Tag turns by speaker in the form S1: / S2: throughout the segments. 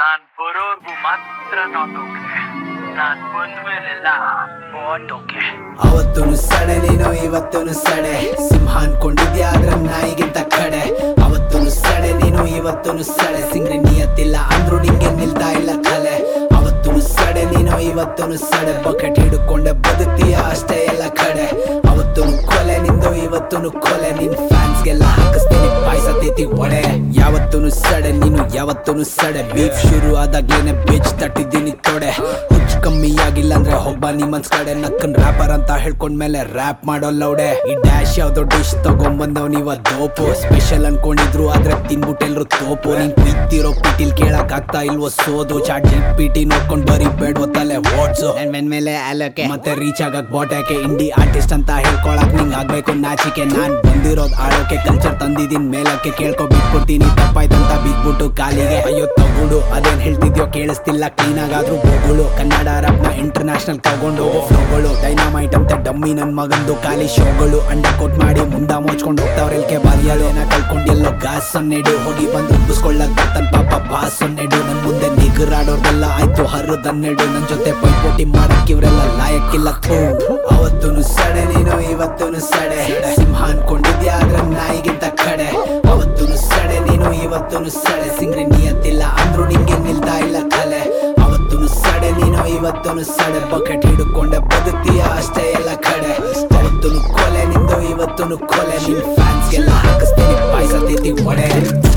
S1: ನಾನ್ ಬರೋರ್ಗು ಮಾತ್ರ not okay, ನಾನ್ ಬಂದ್ಮೇಲೆಲ್ಲ ವಾಟ್ ಓಕೆ.
S2: ಅವತ್ತೂನು ಸಡೆ ನೀನು ಇವತ್ತೂನು ಸಡೆ, ಸಿಂಹ ಅನ್ಕೊಂಡಿದ್ಯಾ ಆದ್ರೆ ನಾಯಿಗಿಂತ ಕಡೆ. ಅವತ್ತೂನು ಸಡೆ ನೀನು ಇವತ್ತೂನು ಸಡೆ, ಸಿಂಗ್ರಿ ನಿಯತ್ತಿಲ್ಲ ಅಂದ್ರು ನಿಂಗೆ ನಿಲ್ತಾ ಇಲ್ಲ ಕಲೆ. ಅವತ್ತೂನು ಸಡೆ ನೀನು ಇವತ್ತೂನು ಸಡೆ, ಬಕೆಟ್ ಹಿಡ್ಕೊಂಡೆ ಬದುಕ್ತೀಯ ಅಷ್ಟೇ ಎಲ್ಲ ಕಡೆ. ಅವತ್ತೂನು ಕೊಲೆ ನಿಂದು ಇವತ್ತೂನು ಕೊಲೆ, ನಿನ್ ಫ್ಯಾನ್ಸ್ಗೆಲ್ಲ ಹಾಕಿಸ್ತೀನಿ ಪಾಯ್ಸ ತಿತಿ ಒಡೆ. ಯಾವತ್ತೂನು ಸಡೆ ನೀನು ಯಾವತ್ತೂನು ಸಡೆ, ಬೀಫ್ ಶುರು ಆದಾಗ್ಲೇನೆ ಬಿಚ್ ತಟ್ಟಿದ್ದೀನಿ ತೊಡೆ. ಹುಚ್ಚು ಕಮ್ಮಿ ಆಗಿಲ್ಲ ಅಂದ್ರೆ ಹೋಗ್ಬಾ ನಿಮ್ಮನ್ಸ್ ಕಡೆ, ನಕ್ಕನ್ ರ್ಯಾಪರ್ ಅಂತ ಹೇಳ್ಕೊಂಡ್ಮೇಲೆ ರ್ಯಾಪ್ ಮಾಡೋ ಲೌಡೆ. ಈ ಡ್ಯಾಶ್ ಯಾವ್ದೋ ಡಿಶ್ ತಗೊಂಬಂದವ್ ನೀವ ದೋಪು, ಸ್ಪೆಷಲ್ ಅನ್ಕೊಂಡಿದ್ರು ಆದ್ರೆ ತಿನ್ಬಿಟ್ಟೆಲ್ರು ತೋಪು. ನೀನ್ ಬಿತ್ತಿರೋ ಪಿಟಿಲ್ ಕೇಳಕ್ ಆಗ್ತಾ ಇಲ್ವೋ ಸೋದು, ಚಾಟ್ ಪಿಟಿ ನೋಡ್ಕೊಂಡ್ ಬರೀ ಬೇಡ್ವೋ ತಲೆ ಓಡ್ಸು. ಮೇಲೆ ಅಲೋಕೆ ಮತ್ತೆ ರೀಚ್ ಆಗಕ್ ಬೋಟಕ್ಕೆ, ಇಂಡಿ ಆರ್ಟಿಸ್ಟ್ ಅಂತ ಹೇಳ್ಕೊಳಕ್ ನಿಂಗ್ ಆಗ್ಬೇಕು ನಾಚಿಕೆ. ನಾನ್ ಬಂದಿರೋದ್ ಆಳೋಕೆ, ಕಲ್ಚರ್ ತಂದಿದೀನ್ ಮೇಲಕ್ಕೆ, ಕೇಳ್ಕೊ ಬಿಟ್ಬಿಡ್ತೀನಿ ತಪ್ಪಾಯ್ತಂತ ಬಿಟ್ಬಿಟ್ಟು ಕಾಲಿಗೆ. ಅಯ್ಯೋ ತಗುಡು ಅದೇನ್ ಹೇಳ್ತಿದ್ಯೋ ಕೇಳಿಸ್ತಿಲ್ಲ ಕ್ಲೀನ್ ಆಗಾದ್ರೂ ಬೋಗುಳು. ಕನ್ನಡ ರಾಪ್ ನ ಇಂಟರ್ನ್ಯಾಷನಲ್ ತಗೊಂಡು ಹೋಗೋ ಫ್ಲೋಗಳು, ಡೈನಾಮೈಟ್ ಅಂತ ಡಮ್ಮಿ ನನ್ ಮಗಂದು ಖಾಲಿ ಶೋಗಳು. ಅಂಡ ಕೊಟ್ ಮಾಡಿ ಮುಂಡ ಮುಚ್ಕೊಂಡು ಹೋಗ್ತಾವ್ರೆಲ್ಕೆ ಬಾರಿಯಾಳು, ಏನ ಕಳ್ಕೊಂಡೆಲ್ಲೋ ಗಾಸ್ ಸೊನ್ನೆಡು, ಹೋಗಿ ಬಂದು ಉಬ್ಬಿಸ್ಕೊಳ್ಳಕ್ ಬರ್ತನ್ ಪಾಪ ಬಾಸ್ ಸೊನ್ನೆಡು. ನನ್ ಮುಂದೆ ನಿಗರಾಡೋರ್ದೆಲ್ಲ ಆಯ್ತು ಹರ್ರದನ್ನೆಡು, ನನ್ ಜೊತೆ ಪೈಪೋಟಿ ಮಾಡಕ್ ಇವ್ರೆಲ್ಲ ಲಾಯಕ್ಕಿಲ್ಲ. ಅವತ್ತೂನು ಸಡೆ ನೀನು ಇವತ್ತೂನು ಸಡೆ, ಸಿಂಹ ಅನ್ಕೊಂಡಿದ್ಯಾ ಆದ್ರೆ ನಾಯಿಗಿಂತ ಕಡೆ. ಅವತ್ತೂನು ಸಡೆ ನೀನು ಇವತ್ತೂನು ಸಡೆ, ಸಿಂಗ್ರಿ ನಿಯತ್ತಿಲ್ಲ ಅಂದ್ರು ನಿಂಗೆ ನಿಲ್ತಾ ಇಲ್ಲ ಕಲೆ. ಅವತ್ತೂನು ಸಡೆ ನೀನು ಇವತ್ತೂನು ಸಡೆ, ಬಕೆಟ್ ಹಿಡ್ಕೊಂಡೆ ಬದುಕ್ತೀಯ ಅಷ್ಟೇ ಎಲ್ಲ ಕಡೆ. ಅವತ್ತೂನು ಕೊಲೆ ನಿಂದು ಇವತ್ತೂನು ಕೊಲೆ, ನಿನ್ ಫ್ಯಾನ್ಸ್ಗೆಲ್ಲ ಹಾಕಿಸ್ತೀನಿ ಪಾಯ್ಸ ತಿತಿ ಒಡೆ.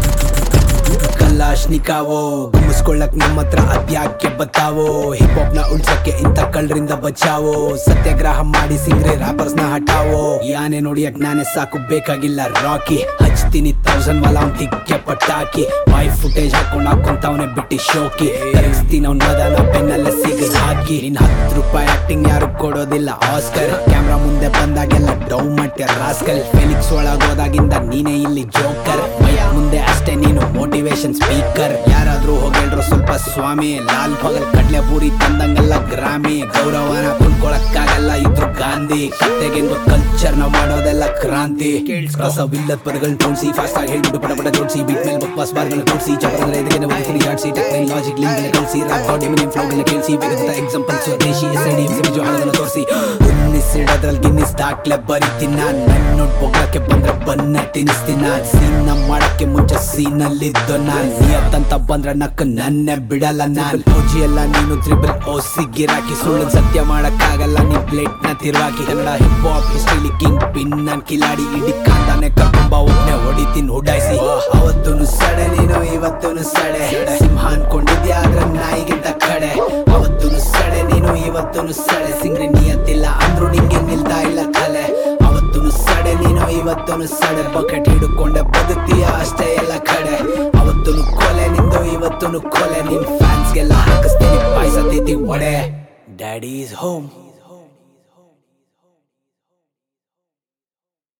S2: ಕಲಾಶ್ನಿಕಾವೋ ಗುಮ್ಮಿಸ್ಕೊಳ್ಳಕ್ ನಮ್ಮ ಹತ್ರ ಅದ್ಯಾಕೆ ಬತ್ತಾವೋ, ಹಿಪ್ ಹಾಪ್ ನ ಉಳ್ಸಕ್ಕೆ ಇಂತ ಕಳ್ರಿಂದ ಬಚಾವೋ. ಸತ್ಯಾಗ್ರಹ ಮಾಡಿ ಸಿಂಗ್ರೆ ರ್ಯಾಪರ್ಸ್ ನ ಹಟಾವೋ, ಯಾನೆ ನೋಡಿಯಕ್ ನಾನೇ ಸಾಕು ಬೇಕಾಗಿಲ್ಲ ರಾಕಿ. ಹಚ್ತೀನಿ 1000 ವಾಲ ಅವ್ನ್ ದಿಕ್ಕೆ ಪಟಾಕಿ, ವಾಯ್ ಫುಟೇಜ್ ಹಾಕೊಂಡವನೆ ಬಿಟ್ಟಿ ಶೋಕಿ. ಕರಗಿಸ್ತೀನಿ ಅವ್ನ ಮದನ ಪೆನ್ನಲ್ಲೇ ಸಿಗದ್ ಹಾಕಿ. ಇನ್ 10 ರೂಪಾಯಿ ಆಕ್ಟಿಂಗ್ ಯಾರು ಕೊಡೋದಿಲ್ಲ ಆಸ್ಕರ್, ಕ್ಯಾಮ್ರಾ ಮುಂದೆ ಬಂದಾಗೆಲ್ಲ ಡೌ ಮಾಡ್ತೀಯ ರಾಸ್ಕಲ್. ಫೆಲಿಕ್ಸ್ ಒಳಗೋದಾಗಿಂದ ನೀನೇ ಇಲ್ಲಿ ಜೋಕರ್, ಮೈಕ್ ಮುಂದೆ ಅಷ್ಟೇ ನೀನು ಮೋಟಿವೇಶನ್ ಸ್ಪೀಕರ್. ಯಾರಾದ್ರೂ ಹೋಗೇಳ್ರು ಸ್ವಲ್ಪ ಸ್ವಾಮಿ, ಲಾಲ್ ಪಗಲ್ ಕಡ್ಲೆ ಪೂರಿ ತಂದಂಗಲ್ಲ ಗ್ರಾಮಿ. ಗೌರವನ ಕುಳ್ಕೊಳಕ್ಕಾಗಲ್ಲ ಇದ್ರು ಗಾಂಧಿ, ಕತ್ತೆಗೆಂದು ಕಲ್ಚರ್ ನ ಮಾಡೋದೆಲ್ಲ ಕ್ರಾಂತಿ. ಕಸವಿಲ್ಲದ ಪದಗಳನ್ನ ತೋರಿಸಿ ಫಾಸ್ಟ್ ಆಗಿ ಹೇಳ್ಬಿಟ್ಟು ಪಟ ಪಟ ಜೋಡಿಸಿ, ಬಿಟ್ ಮೇಲೆ ಬಕ್ವಾಸ್ ಬಾರ್ಗಳನ್ನ ತೋರಿಸಿ, ಚಪರದ ಎದುರಿಗೆ ಬದುಕಿ ಜಾಡ್ಸಿ, ಟೆಕ್ನಾಲಜಿಕ್ ಲಿಂಕ್ ಕಳಿಸಿ, ರಾಪ್ ಡಿಮಿನಿಯಂ ಫ್ಲೋಗಳನ್ನ ಕೇಳಿಸಿ, ಬೇಗದ ಎಕ್ಸಾಂಪಲ್ ಸ್ವದೇಶಿ SID ಇಮೇಜ್ ಹಾಡೋದನ್ನ ತೋರಿಸಿ. ಉನ್ನಿಸಿಡೋದ್ರಲ್ಲಿ ಗಿನ್ನಿಸ್ ದಾಖಲೆ ಬರೀತೀನಿ ನಾನ್, ನನ್ನ ನೋಡ್ ಬೊಗ್ಳಕ್ಕೆ ಬಂದ್ರೆ ಬನ್ನ ತಿನ್ನಿಸ್ತೀನಿ ನಾನ್. ಸೀನ್ ಮಾಡಕ್ಕೆ ಮುಂಚೆ ಸೀನಲ್ಲಿದ್ದು ನಾನ್, ನಿಯತ್ತಂತ ಬಂದ್ರೆ ನಕ್ಕ ನನ್ನೆ ಬಿಡಲ್ಲ ನಾನ್. ಓಜಿ ಎಲ್ಲ ನೀನು OC ಗಿರಾಕಿ, ಸುಳ್ಳು ಸತ್ಯ ಮಾಡಕ್ಕಾಗಲ್ಲ ನೀನ್ ಪ್ಲೇಟ್ ನ ತಿರ್ವಾಕಿ. Kannada hip hop historically kingpin ನಾನ್ ಕಿಲಾಡಿ, ಇಡೀ ಕಾಂದಾನೆ ಕರ್ಕೊಂಬ ಒಬ್ನೆ ಹೊಡಿತೀನಿ ಹುಡಾಯಿಸಿ. ಅವತ್ತೂನು ಸಡೆ ನೀನು ಇವತ್ತೂನು ಸಡೆ, ಸಿಂಹ ಅನ್ಕೊಂಡಿದ್ಯಾ ಆದ್ರೆ ನಾಯಿಗಿಂತ ಕಡೆ. ಅವತ್ತೂನು ಸಡೆ ನೀನು ಇವತ್ತೂನು ಸಡೆ, ಸಿಂಗ್ರಿ ನಿಯತ್ತಿಲ್ಲ ಅಂದ್ರು ನಿಂಗೆ ನಿಲ್ತಾ ಇಲ್ಲ ಕಲೆ. ಅವತ್ತೂನು ಸಡೆ ನೀನು ಇವತ್ತೂನು ಸಡೆ, ಬಕೆಟ್ ಹಿಡ್ಕೊಂಡೆ ಬದುಕ್ತೀಯ ಅಷ್ಟೇ ಎಲ್ಲ ಕಡೆ. ಅವತ್ತೂನು ಕೊಲೆ ನಿಂದು ಇವತ್ತೂನು ಕೊಲೆ, ನಿನ್ ಫ್ಯಾನ್ಸ್ಗೆಲ್ಲ ಹಾಕಿಸ್ತೀನಿ ಪಾಯ್ಸ ತಿತಿ ಒಡೆ. Daddy is home.